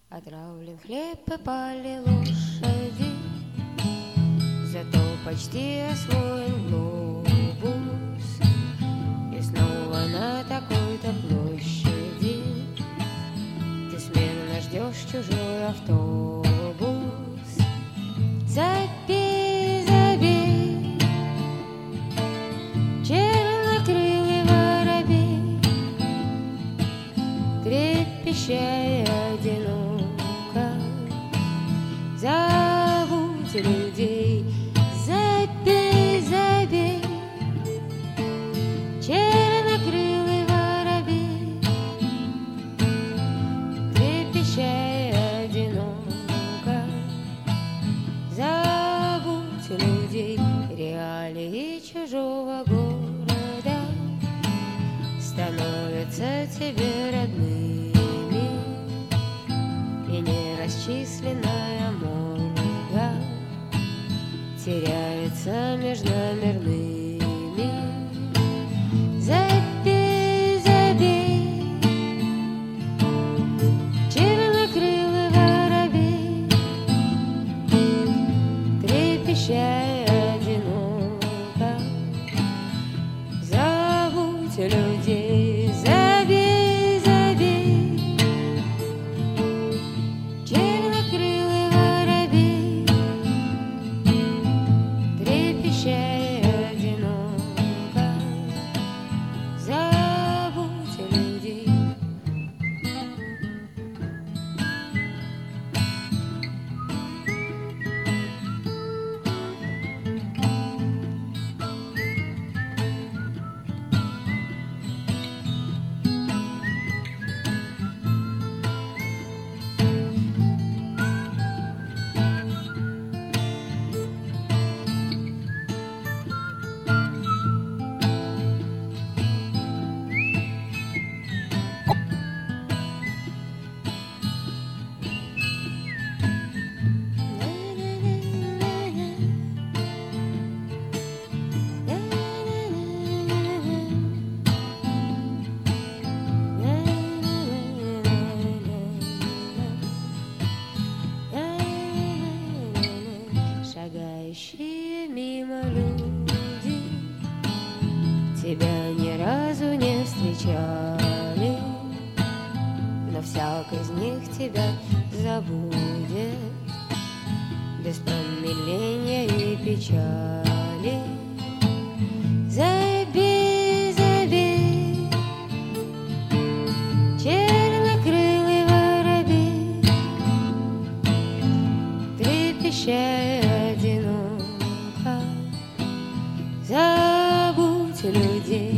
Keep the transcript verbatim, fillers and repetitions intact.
Отравлен хлеб и пали лошади, зато почти освоен глобус. И снова на такой-то площади ты смирно ждешь чужой автобус. Забей, забей, чернокрылый воробей, трепещая одиноко, зовут людей. Забей, забей, чернокрылый воробей, трепещая одиноко, забудь людей. Реалии чужого города становятся тебе родными, и нерасчисленная морга теряется между мирными. Забей, забей, чернокрылый воробей, трепещая одиноко, забудь людей. Забей, забей, чернокрылый воробей, трепещая одиноко, забудь людей. Шагающие мимо люди тебя ни разу не встречали, но всяк из них тебя забудет без промедления и печали. Забей, забей, чернокрылый воробей, трепещая одиноко, забудь людей.